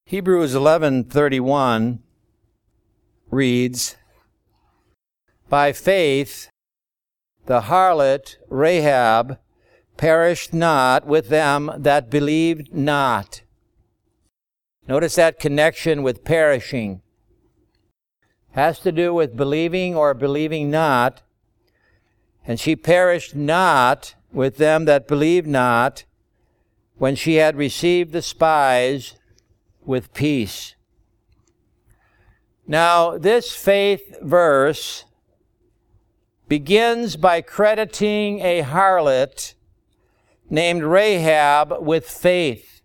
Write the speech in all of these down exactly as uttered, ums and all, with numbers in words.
Hebrews eleven thirty-one reads, "By faith the harlot Rahab perished not with them that believed not." Notice that connection with perishing. Has to do with believing or believing not. And she perished not with them that believed not, when she had received the spies with peace. Now, this faith verse begins by crediting a harlot named Rahab with faith.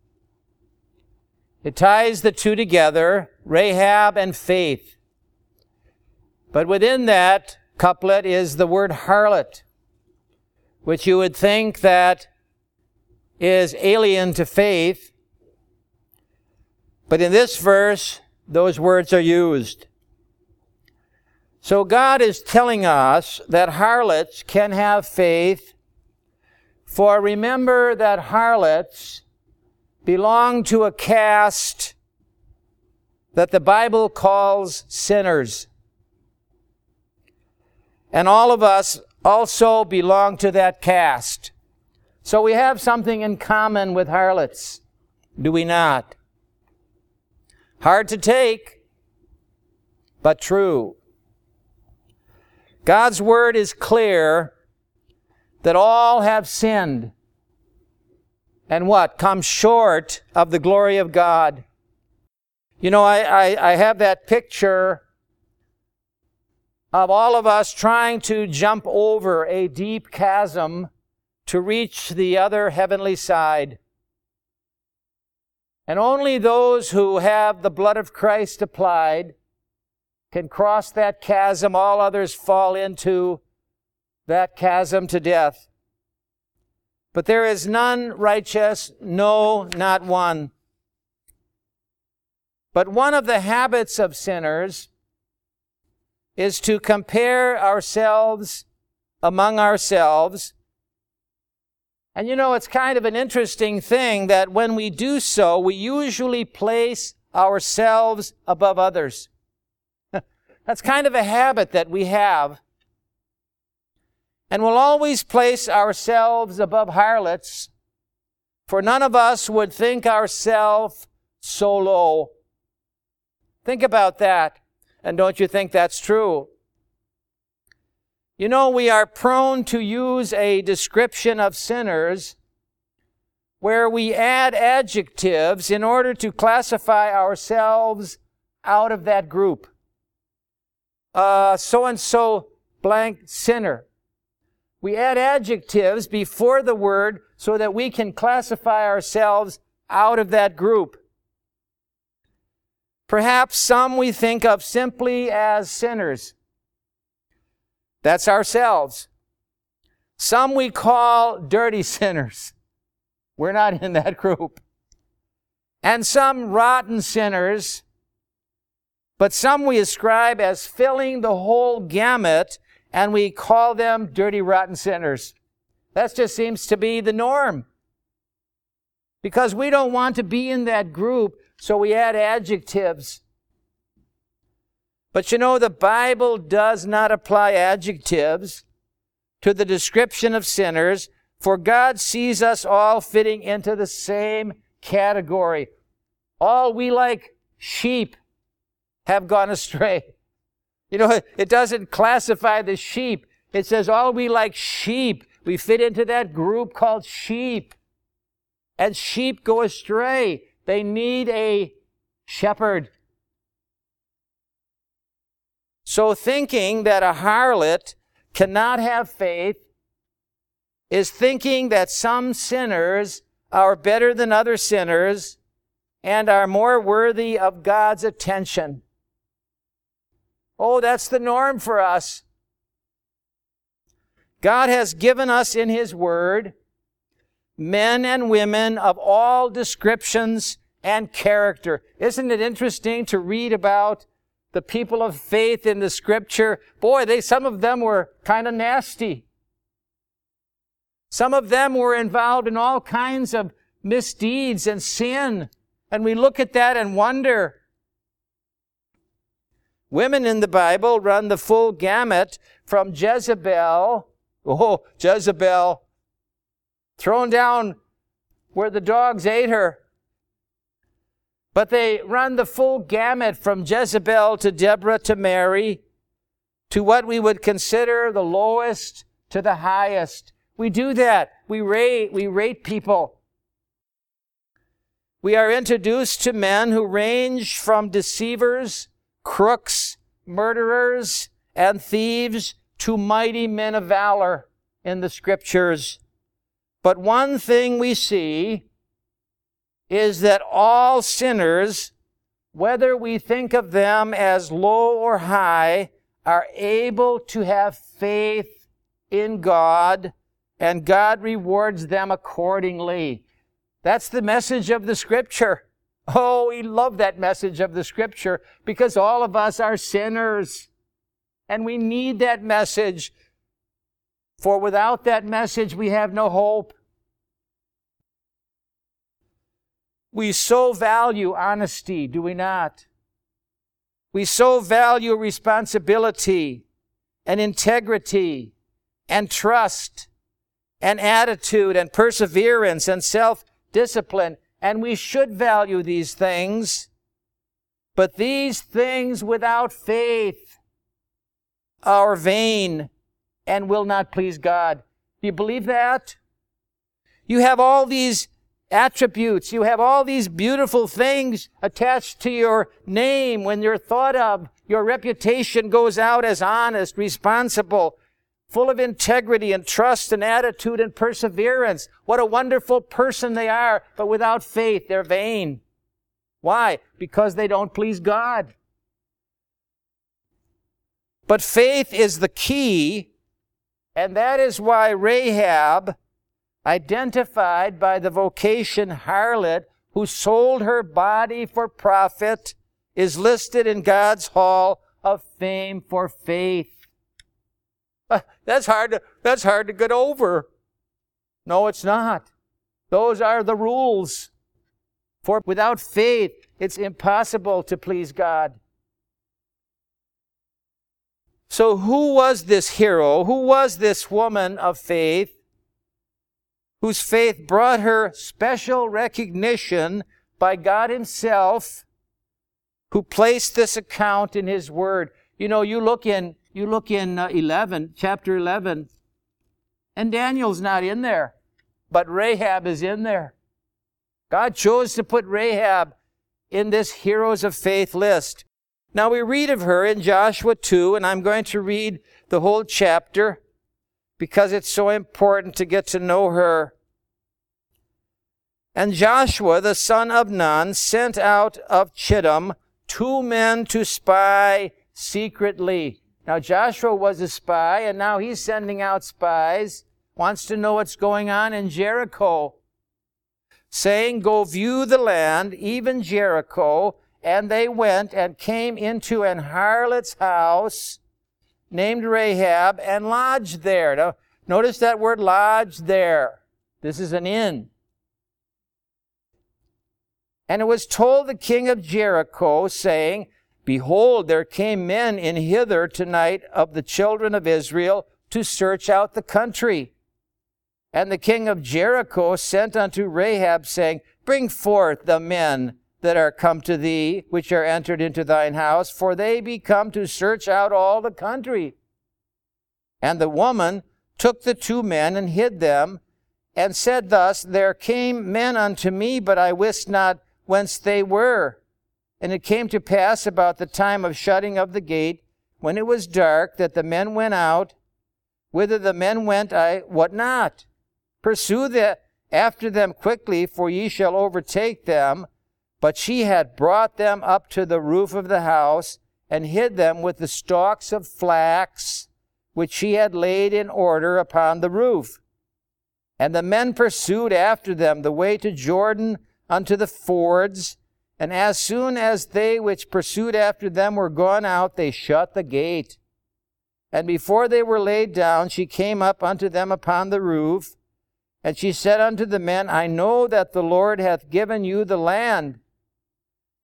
It ties the two together, Rahab and faith. But within that couplet is the word harlot, which you would think that is alien to faith. But in this verse, those words are used. So God is telling us that harlots can have faith, for remember that harlots belong to a caste that the Bible calls sinners. And all of us also belong to that caste. So we have something in common with harlots, do we not? Hard to take, but true. God's word is clear that all have sinned and what? Come short of the glory of God. You know, I, I, I have that picture of all of us trying to jump over a deep chasm to reach the other heavenly side. And only those who have the blood of Christ applied can cross that chasm. All others fall into that chasm to death. But there is none righteous, no, not one. But one of the habits of sinners is to compare ourselves among ourselves. And you know, it's kind of an interesting thing that when we do so, we usually place ourselves above others. That's kind of a habit that we have. And we'll always place ourselves above harlots, for none of us would think ourselves so low. Think about that, and don't you think that's true? You know, we are prone to use a description of sinners where we add adjectives in order to classify ourselves out of that group. Uh, so-and-so blank sinner. We add adjectives before the word so that we can classify ourselves out of that group. Perhaps some we think of simply as sinners. That's ourselves. Some we call dirty sinners. We're not in that group. And some rotten sinners. But some we ascribe as filling the whole gamut, and we call them dirty, rotten sinners. That just seems to be the norm. Because we don't want to be in that group, so we add adjectives. But you know, the Bible does not apply adjectives to the description of sinners, for God sees us all fitting into the same category. All we like sheep have gone astray. You know, it doesn't classify the sheep. It says all we like sheep. We fit into that group called sheep. And sheep go astray. They need a shepherd. So thinking that a harlot cannot have faith is thinking that some sinners are better than other sinners and are more worthy of God's attention. Oh, that's the norm for us. God has given us in His Word men and women of all descriptions and character. Isn't it interesting to read about the people of faith in the Scripture? Boy, they some of them were kind of nasty. Some of them were involved in all kinds of misdeeds and sin. And we look at that and wonder. Women in the Bible run the full gamut from Jezebel, oh, Jezebel, thrown down where the dogs ate her. But they run the full gamut from Jezebel to Deborah to Mary to what we would consider the lowest to the highest. We do that. We rate, we rate people. We are introduced to men who range from deceivers, crooks, murderers, and thieves to mighty men of valor in the Scriptures. But one thing we see is that all sinners, whether we think of them as low or high, are able to have faith in God, and God rewards them accordingly. That's the message of the Scripture. Oh, we love that message of the Scripture because all of us are sinners, and we need that message. For without that message, we have no hope. We so value honesty, do we not? We so value responsibility and integrity and trust and attitude and perseverance and self-discipline. And we should value these things. But these things without faith are vain and will not please God. Do you believe that? You have all these attributes. You have all these beautiful things attached to your name when you're thought of. Your reputation goes out as honest, responsible, full of integrity and trust and attitude and perseverance. What a wonderful person they are, but without faith, they're vain. Why? Because they don't please God. But faith is the key, and that is why Rahab, identified by the vocation harlot who sold her body for profit, is listed in God's hall of fame for faith. Uh, that's hard to, that's hard to get over. No, it's not. Those are the rules. For without faith, it's impossible to please God. So who was this hero? Who was this woman of faith whose faith brought her special recognition by God Himself, who placed this account in His Word? You know, you look in You look in uh, eleven, chapter eleven, and Daniel's not in there, but Rahab is in there. God chose to put Rahab in this heroes of faith list. Now we read of her in Joshua two, and I'm going to read the whole chapter because it's so important to get to know her. And Joshua, the son of Nun, sent out of Chittim two men to spy secretly. Now, Joshua was a spy, and now he's sending out spies, wants to know what's going on in Jericho, saying, "Go view the land, even Jericho." And they went and came into an harlot's house named Rahab and lodged there. Now, notice that word lodged there. This is an inn. And it was told the king of Jericho, saying, "Behold, there came men in hither tonight of the children of Israel to search out the country." And the king of Jericho sent unto Rahab, saying, "Bring forth the men that are come to thee, which are entered into thine house, for they be come to search out all the country." And the woman took the two men and hid them, and said thus, "There came men unto me, but I wist not whence they were. And it came to pass about the time of shutting of the gate, when it was dark, that the men went out. Whither the men went, I wot not. Pursue the, after them quickly, for ye shall overtake them." But she had brought them up to the roof of the house, and hid them with the stalks of flax, which she had laid in order upon the roof. And the men pursued after them the way to Jordan unto the fords, and as soon as they which pursued after them were gone out, they shut the gate. And before they were laid down, she came up unto them upon the roof, and she said unto the men, "I know that the Lord hath given you the land,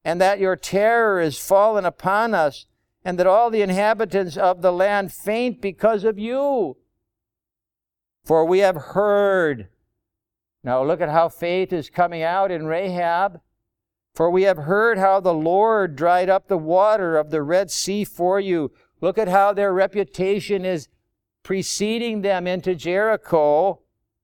and that your terror is fallen upon us, and that all the inhabitants of the land faint because of you. For we have heard. Now look at how faith is coming out in Rahab. For we have heard how the Lord dried up the water of the Red Sea for you. Look at how their reputation is preceding them into Jericho.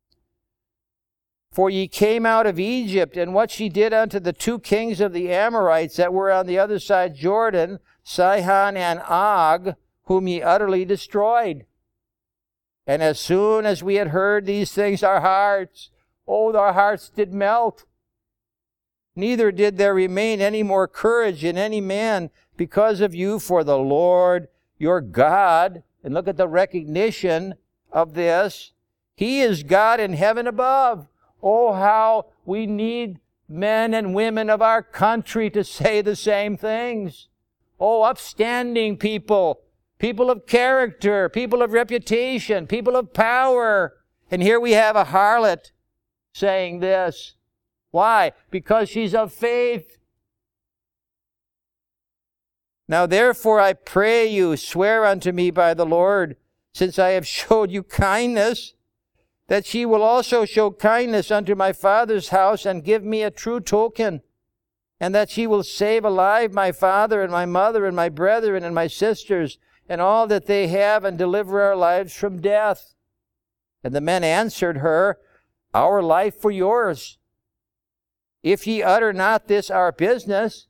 For ye came out of Egypt, and what she did unto the two kings of the Amorites that were on the other side Jordan, Sihon and Og, whom ye utterly destroyed. And as soon as we had heard these things, our hearts, oh, our hearts did melt. Neither did there remain any more courage in any man because of you, for the Lord your God, and look at the recognition of this, He is God in heaven above. Oh, how we need men and women of our country to say the same things. Oh, upstanding people, people of character, people of reputation, people of power. And here we have a harlot saying this. Why? Because she's of faith. Now therefore I pray you, swear unto me by the Lord, since I have showed you kindness, that she will also show kindness unto my father's house, and give me a true token, and that she will save alive my father and my mother and my brethren and my sisters, and all that they have, and deliver our lives from death. And the men answered her, Our life for yours. If ye utter not this our business,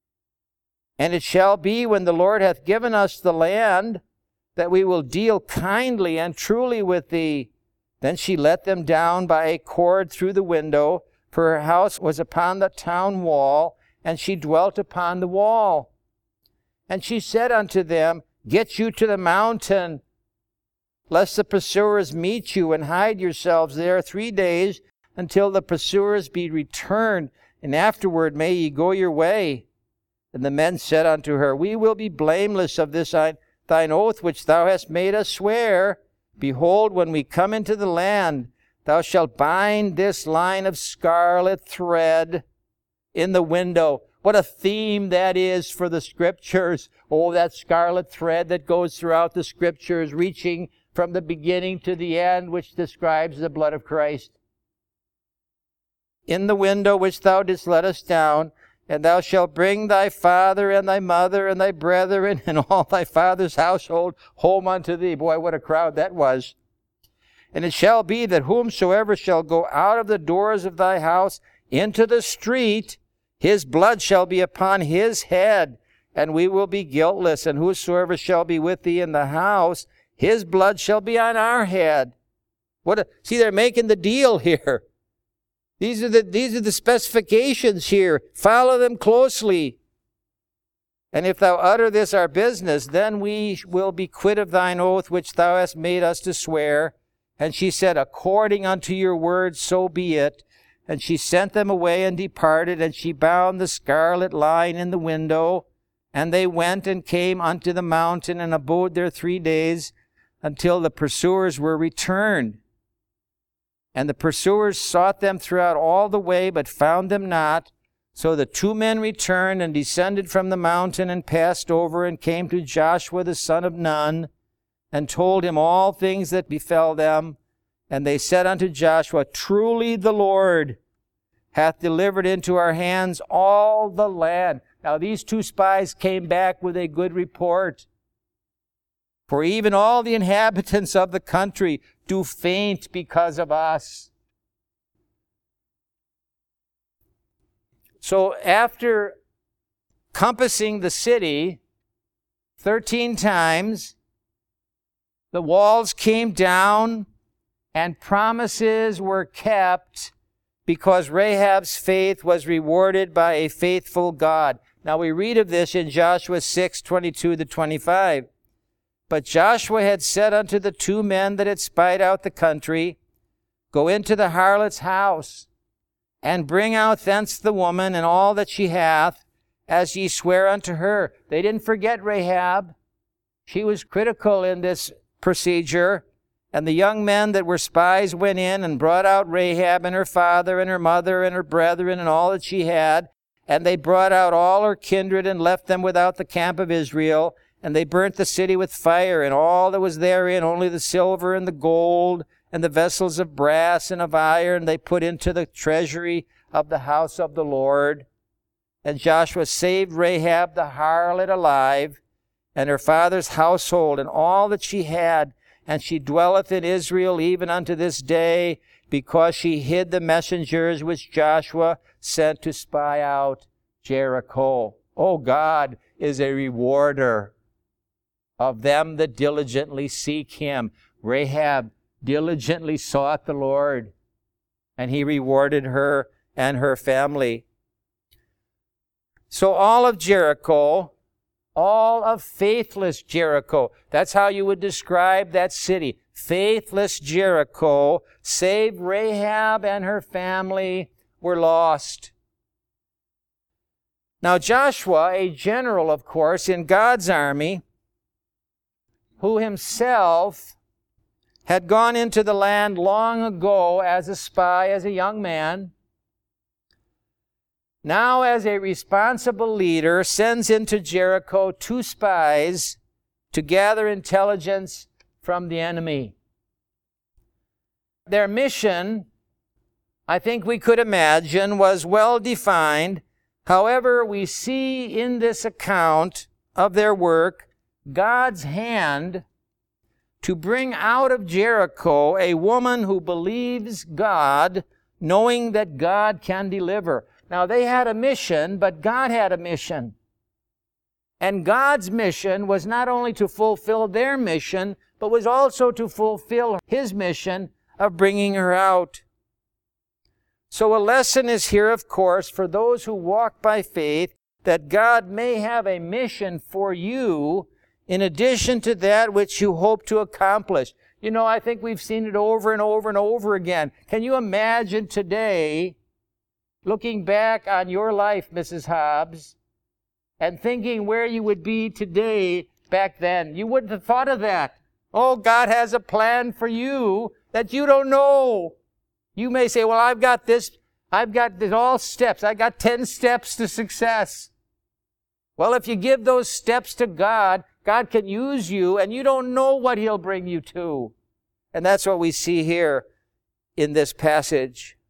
and it shall be when the Lord hath given us the land, that we will deal kindly and truly with thee. Then she let them down by a cord through the window, for her house was upon the town wall, and she dwelt upon the wall. And she said unto them, Get you to the mountain, lest the pursuers meet you, and hide yourselves there three days, until the pursuers be returned, and afterward may ye go your way. And the men said unto her, We will be blameless of this thine oath which thou hast made us swear. Behold, when we come into the land, thou shalt bind this line of scarlet thread in the window. What a theme that is for the Scriptures. Oh, that scarlet thread that goes throughout the Scriptures, reaching from the beginning to the end, which describes the blood of Christ. In the window which thou didst let us down, and thou shalt bring thy father and thy mother and thy brethren and all thy father's household home unto thee. Boy, what a crowd that was. And it shall be that whomsoever shall go out of the doors of thy house into the street, his blood shall be upon his head, and we will be guiltless. And whosoever shall be with thee in the house, his blood shall be on our head. What a, see, they're making the deal here. These are the, these are the specifications here. Follow them closely. And if thou utter this our business, then we will be quit of thine oath which thou hast made us to swear. And she said, According unto your word, so be it. And she sent them away and departed, and she bound the scarlet line in the window. And they went and came unto the mountain, and abode there three days, until the pursuers were returned. And the pursuers sought them throughout all the way, but found them not. So the two men returned and descended from the mountain, and passed over, and came to Joshua the son of Nun, and told him all things that befell them. And they said unto Joshua, Truly the Lord hath delivered into our hands all the land. Now these two spies came back with a good report. For even all the inhabitants of the country do faint because of us. So after compassing the city thirteen times, the walls came down and promises were kept because Rahab's faith was rewarded by a faithful God. Now we read of this in Joshua six, twenty-two to twenty-five. But Joshua had said unto the two men that had spied out the country, Go into the harlot's house, and bring out thence the woman and all that she hath, as ye swear unto her. They didn't forget Rahab. She was critical in this procedure. And the young men that were spies went in and brought out Rahab and her father and her mother and her brethren and all that she had. And they brought out all her kindred and left them without the camp of Israel. And they burnt the city with fire, and all that was therein, only the silver and the gold, and the vessels of brass and of iron, they put into the treasury of the house of the Lord. And Joshua saved Rahab the harlot alive, and her father's household, and all that she had. And she dwelleth in Israel even unto this day, because she hid the messengers which Joshua sent to spy out Jericho. Oh, God is a rewarder of them that diligently seek him. Rahab diligently sought the Lord, and he rewarded her and her family. So all of Jericho, all of faithless Jericho, that's how you would describe that city. Faithless Jericho, save Rahab and her family, were lost. Now Joshua, a general, of course, in God's army, who himself had gone into the land long ago as a spy, as a young man, now as a responsible leader, sends into Jericho two spies to gather intelligence from the enemy. Their mission, I think we could imagine, was well defined. However, we see in this account of their work God's hand to bring out of Jericho a woman who believes God, knowing that God can deliver. Now, they had a mission, but God had a mission. And God's mission was not only to fulfill their mission, but was also to fulfill his mission of bringing her out. So a lesson is here, of course, for those who walk by faith, that God may have a mission for you in addition to that which you hope to accomplish. You know, I think we've seen it over and over and over again. Can you imagine today, looking back on your life, Missus Hobbs, and thinking where you would be today back then? You wouldn't have thought of that. Oh, God has a plan for you that you don't know. You may say, well, I've got this, I've got this, all steps. I got ten steps to success. Well, if you give those steps to God, God can use you, and you don't know what he'll bring you to. And that's what we see here in this passage.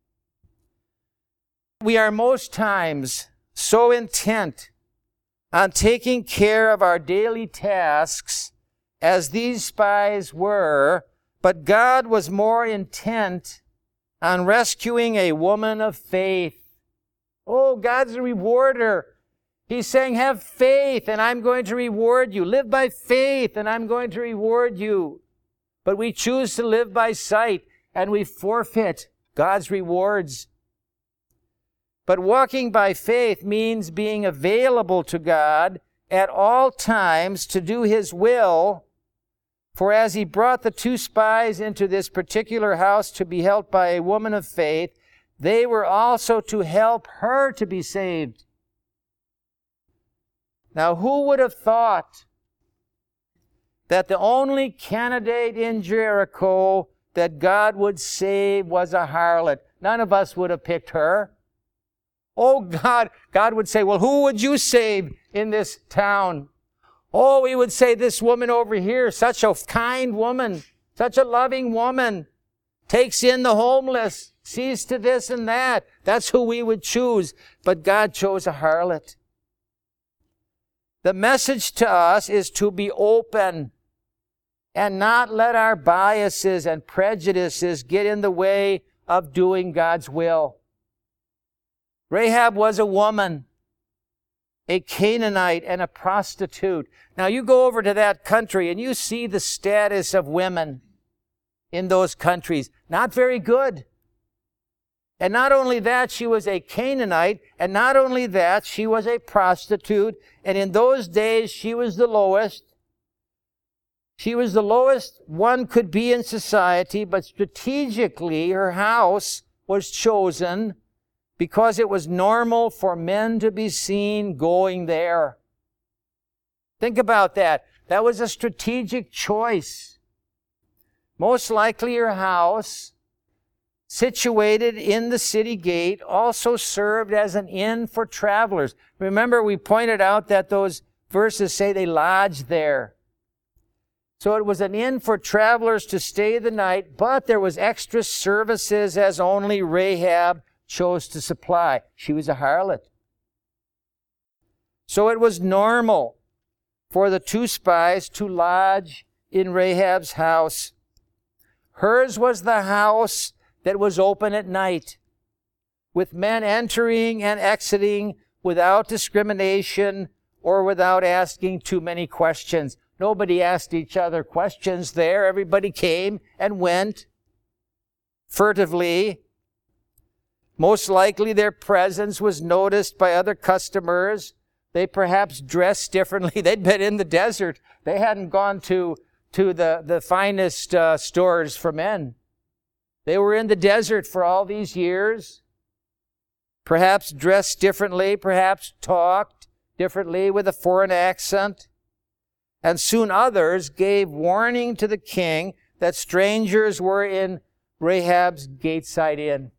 We are most times so intent on taking care of our daily tasks as these spies were, but God was more intent on rescuing a woman of faith. Oh, God's a rewarder. He's saying, have faith, and I'm going to reward you. Live by faith, and I'm going to reward you. But we choose to live by sight, and we forfeit God's rewards. But walking by faith means being available to God at all times to do his will. For as he brought the two spies into this particular house to be helped by a woman of faith, they were also to help her to be saved. Now, who would have thought that the only candidate in Jericho that God would save was a harlot? None of us would have picked her. Oh, God, God would say, well, who would you save in this town? Oh, he would say, this woman over here, such a kind woman, such a loving woman, takes in the homeless, sees to this and that. That's who we would choose. But God chose a harlot. The message to us is to be open and not let our biases and prejudices get in the way of doing God's will. Rahab was a woman, a Canaanite, and a prostitute. Now you go over to that country and you see the status of women in those countries. Not very good. And not only that, she was a Canaanite, and not only that, she was a prostitute, and in those days she was the lowest. She was the lowest one could be in society, but strategically her house was chosen because it was normal for men to be seen going there. Think about that. That was a strategic choice. Most likely her house situated in the city gate, also served as an inn for travelers. Remember, we pointed out that those verses say they lodged there. So it was an inn for travelers to stay the night, but there was extra services as only Rahab chose to supply. She was a harlot. So it was normal for the two spies to lodge in Rahab's house. Hers was the house that was open at night, with men entering and exiting without discrimination or without asking too many questions. Nobody asked each other questions there. Everybody came and went furtively. Most likely their presence was noticed by other customers. They perhaps dressed differently. They'd been in the desert. They hadn't gone to, to the, the finest uh, stores for men. They were in the desert for all these years. Perhaps dressed differently, perhaps talked differently with a foreign accent. And soon others gave warning to the king that strangers were in Rahab's gateside inn.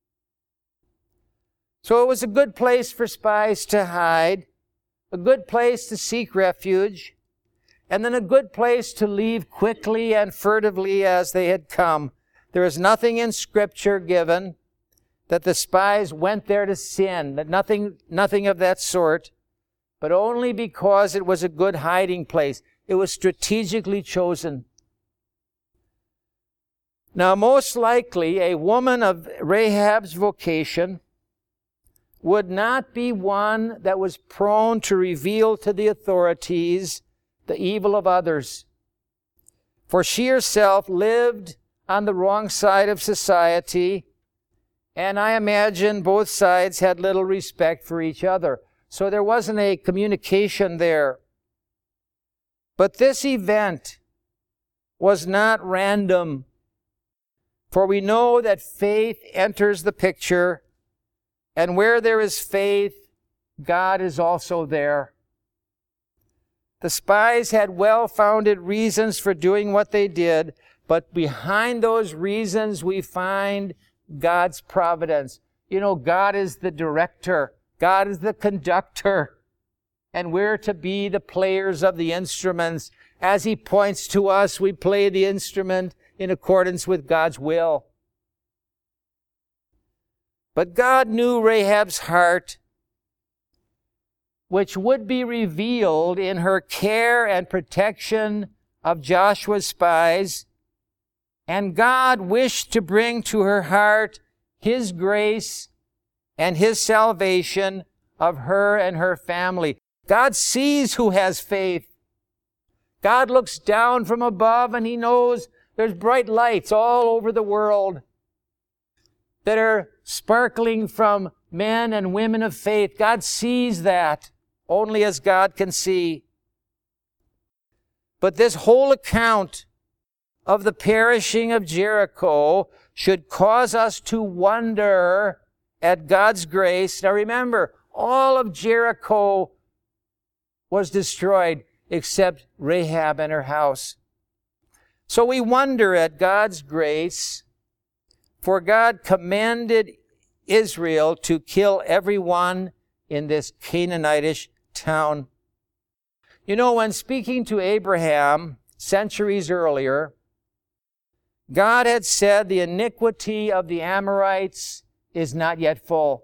So it was a good place for spies to hide, a good place to seek refuge, and then a good place to leave quickly and furtively as they had come. There is nothing in Scripture given that the spies went there to sin, that nothing, nothing of that sort, but only because it was a good hiding place. It was strategically chosen. Now, most likely, a woman of Rahab's vocation would not be one that was prone to reveal to the authorities the evil of others. For she herself lived on the wrong side of society, and I imagine both sides had little respect for each other. So there wasn't a communication there. But this event was not random, for we know that faith enters the picture, and where there is faith, God is also there. The spies had well-founded reasons for doing what they did, but behind those reasons we find God's providence. You know, God is the director. God is the conductor. And we're to be the players of the instruments. As He points to us, we play the instrument in accordance with God's will. But God knew Rahab's heart, which would be revealed in her care and protection of Joshua's spies. And God wished to bring to her heart His grace and His salvation of her and her family. God sees who has faith. God looks down from above and He knows there's bright lights all over the world that are sparkling from men and women of faith. God sees that only as God can see. But this whole account of the perishing of Jericho should cause us to wonder at God's grace. Now remember, all of Jericho was destroyed except Rahab and her house. So we wonder at God's grace, for God commanded Israel to kill everyone in this Canaanitish town. You know, when speaking to Abraham centuries earlier, God had said the iniquity of the Amorites is not yet full.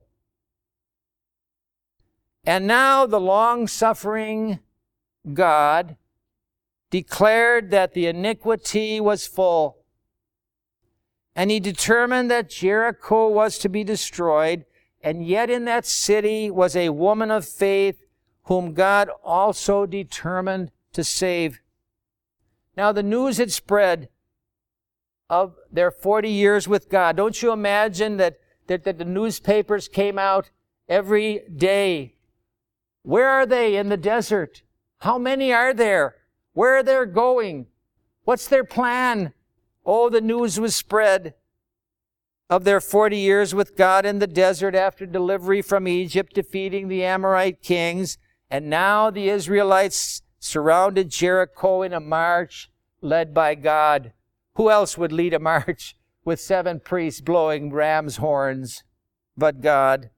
And now the long-suffering God declared that the iniquity was full. And He determined that Jericho was to be destroyed, and yet in that city was a woman of faith whom God also determined to save. Now the news had spread of their forty years with God. Don't you imagine that, that, that the newspapers came out every day? Where are they in the desert? How many are there? Where are they going? What's their plan? Oh, the news was spread of their forty years with God in the desert after delivery from Egypt, defeating the Amorite kings. And now the Israelites surrounded Jericho in a march led by God. Who else would lead a march with seven priests blowing ram's horns, but God.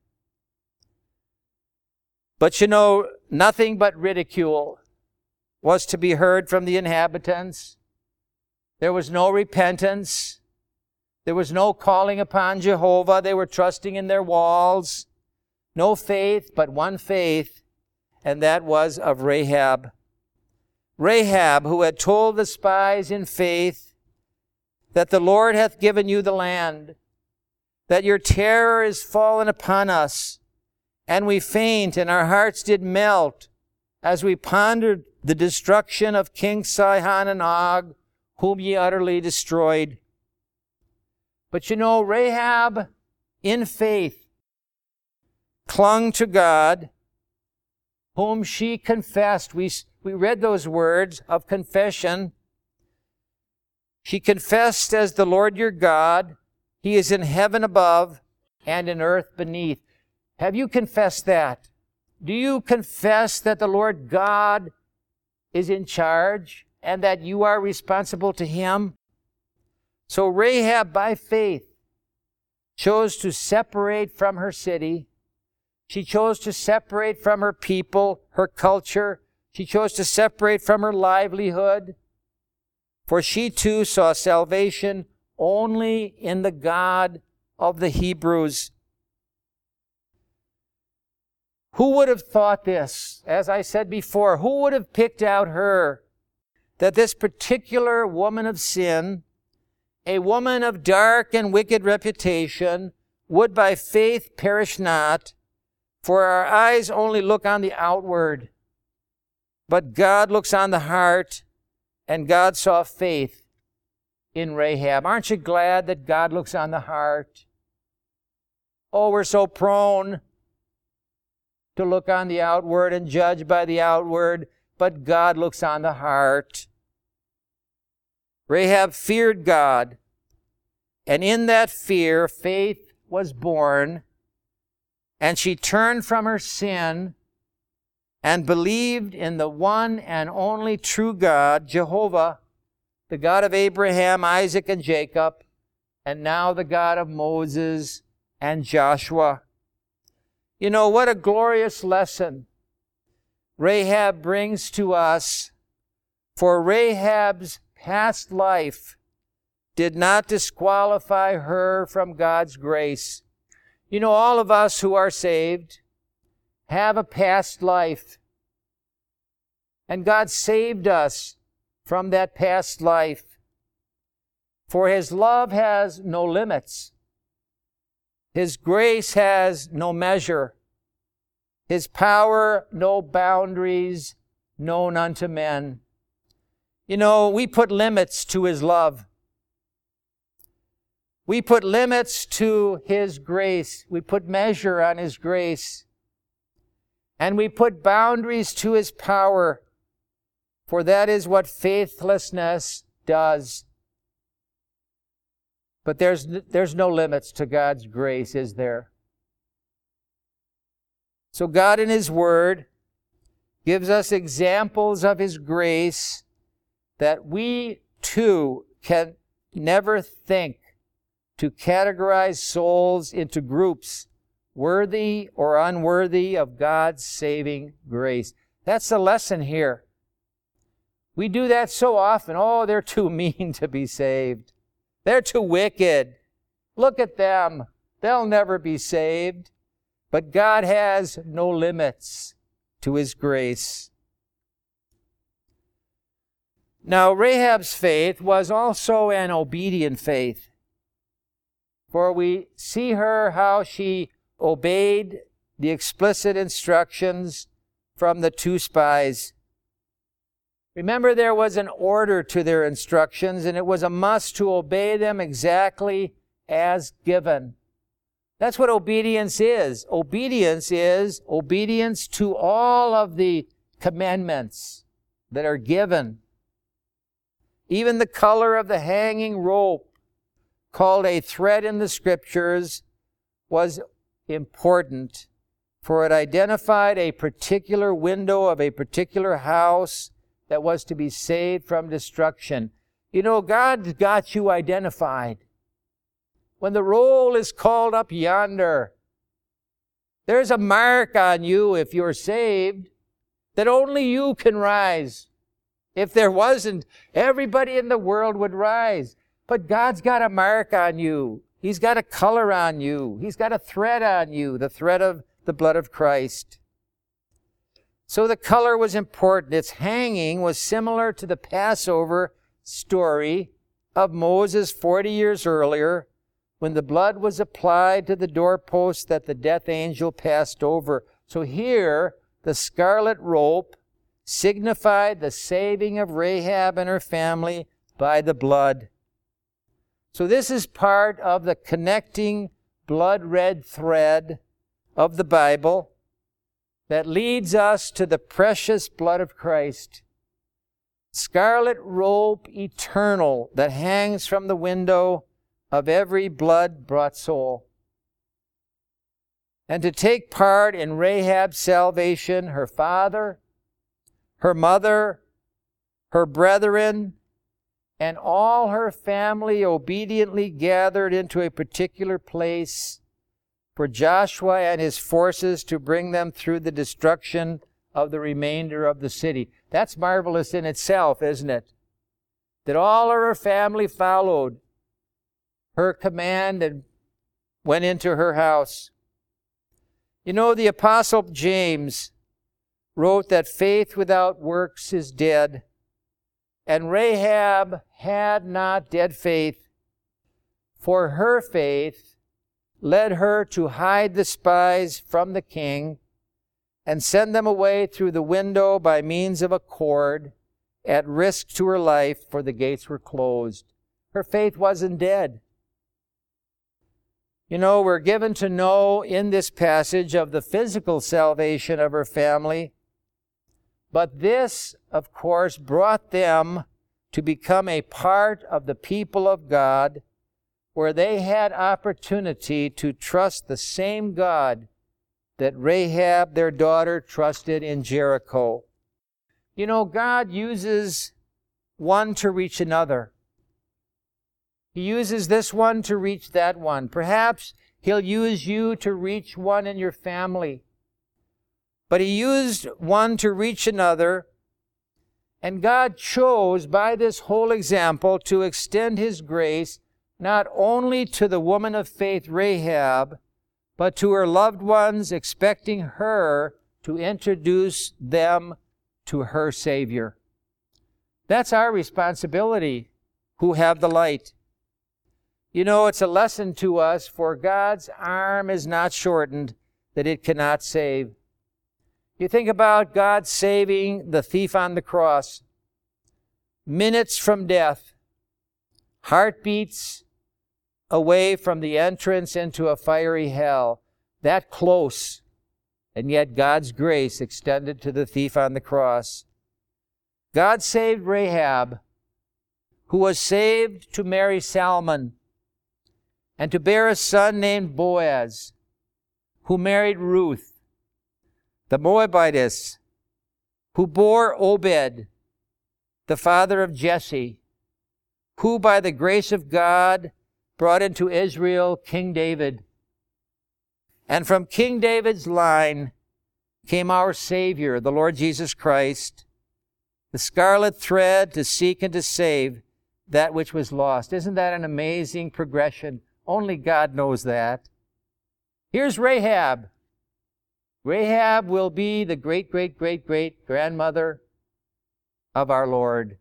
But you know, nothing but ridicule was to be heard from the inhabitants. There was no repentance. There was no calling upon Jehovah. They were trusting in their walls. No faith, but one faith, and that was of Rahab. Rahab, who had told the spies in faith that the Lord hath given you the land, that your terror is fallen upon us, and we faint, and our hearts did melt, as we pondered the destruction of King Sihon and Og, whom ye utterly destroyed. But you know, Rahab, in faith, clung to God, whom she confessed. We, we read those words of confession. She confessed as the Lord your God. He is in heaven above and in earth beneath. Have you confessed that? Do you confess that the Lord God is in charge and that you are responsible to Him? So Rahab, by faith, chose to separate from her city. She chose to separate from her people, her culture. She chose to separate from her livelihood. For she too saw salvation only in the God of the Hebrews. Who would have thought this? As I said before, who would have picked out her? That this particular woman of sin, a woman of dark and wicked reputation, would by faith perish not. For our eyes only look on the outward, but God looks on the heart, and God saw faith in Rahab. Aren't you glad that God looks on the heart? Oh, we're so prone to look on the outward and judge by the outward, but God looks on the heart. Rahab feared God, and in that fear, faith was born, and she turned from her sin and believed in the one and only true God, Jehovah, the God of Abraham, Isaac, and Jacob, and now the God of Moses and Joshua. You know, what a glorious lesson Rahab brings to us. For Rahab's past life did not disqualify her from God's grace. You know, all of us who are saved have a past life. And God saved us from that past life. For His love has no limits. His grace has no measure. His power no boundaries known unto men. You know, we put limits to His love. We put limits to His grace. We put measure on His grace. And we put boundaries to His power. For that is what faithlessness does. But there's, there's no limits to God's grace, is there? So God in His Word gives us examples of His grace that we too can never think to categorize souls into groups, worthy or unworthy of God's saving grace. That's the lesson here. We do that so often. Oh, they're too mean to be saved. They're too wicked. Look at them. They'll never be saved. But God has no limits to His grace. Now, Rahab's faith was also an obedient faith. For we see her how she obeyed the explicit instructions from the two spies. Remember, there was an order to their instructions, and it was a must to obey them exactly as given. That's what obedience is. Obedience is obedience to all of the commandments that are given. Even the color of the hanging rope, called a thread in the Scriptures, was important, for it identified a particular window of a particular house that was to be saved from destruction. You know, God got you identified. when the roll is called up yonder. There's a mark on you if you're saved that only you can rise. If there wasn't, everybody in the world would rise. But God's got a mark on you. He's got a color on you. He's got a thread on you, the thread of the blood of Christ. So the color was important. Its hanging was similar to the Passover story of Moses forty years earlier, when the blood was applied to the doorpost that the death angel passed over. So here, the scarlet rope signified the saving of Rahab and her family by the blood. So this is part of the connecting blood-red thread of the Bible that leads us to the precious blood of Christ. Scarlet rope eternal that hangs from the window of every blood-brought soul. And to take part in Rahab's salvation, her father, her mother, her brethren, and all her family obediently gathered into a particular place for Joshua and his forces to bring them through the destruction of the remainder of the city. That's marvelous in itself, isn't it? That all of her family followed her command and went into her house. You know, the Apostle James wrote that faith without works is dead. And Rahab had not dead faith, for her faith led her to hide the spies from the king and send them away through the window by means of a cord, at risk to her life, for the gates were closed. Her faith wasn't dead. You know, we're given to know in this passage of the physical salvation of her family, but this, of course, brought them to become a part of the people of God, where they had opportunity to trust the same God that Rahab, their daughter, trusted in Jericho. You know, God uses one to reach another. He uses this one to reach that one. Perhaps He'll use you to reach one in your family. But He used one to reach another, and God chose by this whole example to extend His grace not only to the woman of faith Rahab, but to her loved ones, expecting her to introduce them to her Savior. That's our responsibility, who have the light. You know, it's a lesson to us, for God's arm is not shortened that it cannot save. You think about God saving the thief on the cross. Minutes from death. Heartbeats away from the entrance into a fiery hell. That close. And yet God's grace extended to the thief on the cross. God saved Rahab, who was saved to marry Salmon and to bear a son named Boaz, who married Ruth, the Moabitess, who bore Obed, the father of Jesse, who by the grace of God brought into Israel King David. And from King David's line came our Savior, the Lord Jesus Christ, the scarlet thread to seek and to save that which was lost. Isn't that an amazing progression? Only God knows that. Here's Rahab. Rahab will be the great, great, great, great grandmother of our Lord.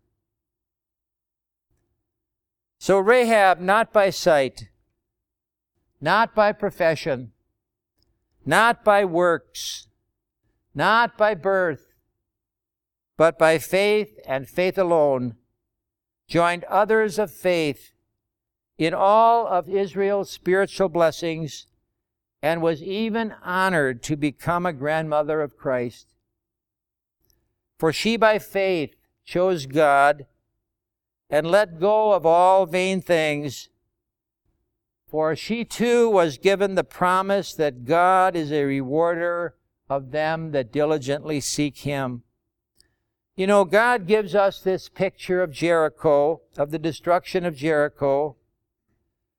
So Rahab, not by sight, not by profession, not by works, not by birth, but by faith and faith alone, joined others of faith in all of Israel's spiritual blessings, and was even honored to become a grandmother of Christ. For she by faith chose God and let go of all vain things, for she too was given the promise that God is a rewarder of them that diligently seek Him. You know, God gives us this picture of Jericho, of the destruction of Jericho.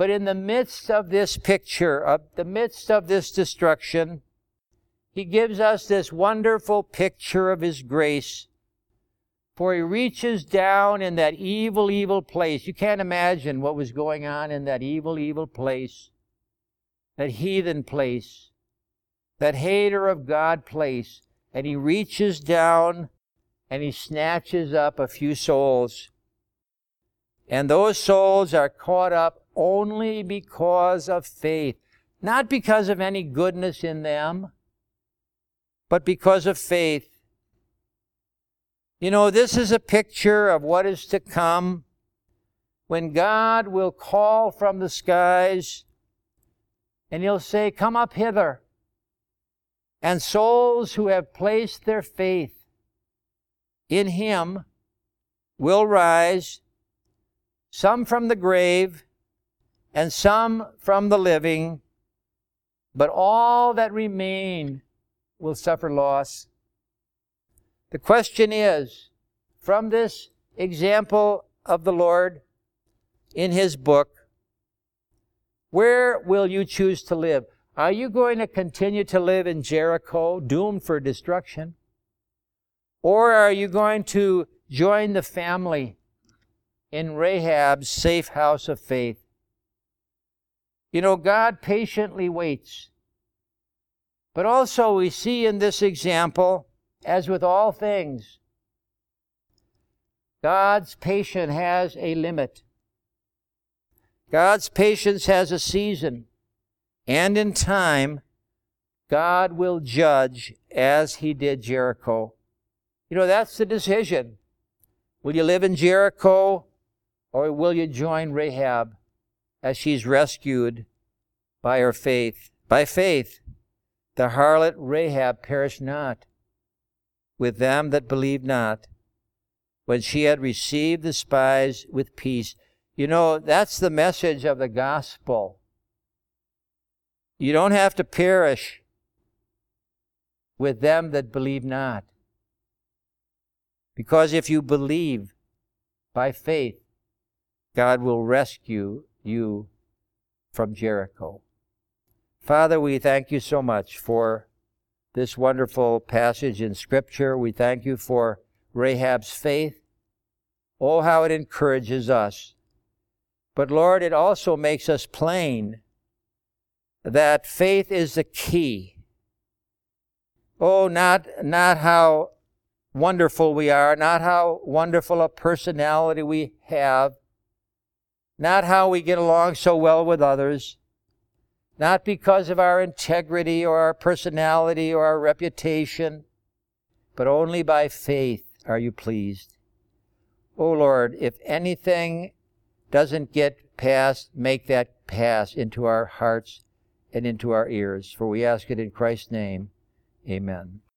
But in the midst of this picture, of the midst of this destruction, He gives us this wonderful picture of His grace. For He reaches down in that evil, evil place. You can't imagine what was going on in that evil, evil place. That heathen place. That hater of God place. And He reaches down and He snatches up a few souls. And those souls are caught up only because of faith. Not because of any goodness in them, but because of faith. You know, this is a picture of what is to come when God will call from the skies and He'll say, "Come up hither." And souls who have placed their faith in Him will rise, some from the grave and some from the living, but all that remain will suffer loss. The question is, from this example of the Lord in His book, where will you choose to live? Are you going to continue to live in Jericho, doomed for destruction? Or are you going to join the family in Rahab's safe house of faith? You know, God patiently waits. But also we see in this example, as with all things, God's patience has a limit. God's patience has a season. And in time, God will judge as He did Jericho. You know, that's the decision. Will you live in Jericho, or will you join Rahab as she's rescued by her faith? By faith, the harlot Rahab perished not with them that believed not, when she had received the spies with peace. You know, that's the message of the gospel. You don't have to perish with them that believe not. Because if you believe by faith, God will rescue you from Jericho. Father, we thank You so much for this wonderful passage in Scripture. We thank You for Rahab's faith. Oh, how it encourages us. But Lord, it also makes us plain that faith is the key. Oh, not, not how wonderful we are, not how wonderful a personality we have, not how we get along so well with others, not because of our integrity or our personality or our reputation, but only by faith are You pleased. Oh Lord, if anything doesn't get past, make that pass into our hearts and into our ears. For we ask it in Christ's name. Amen.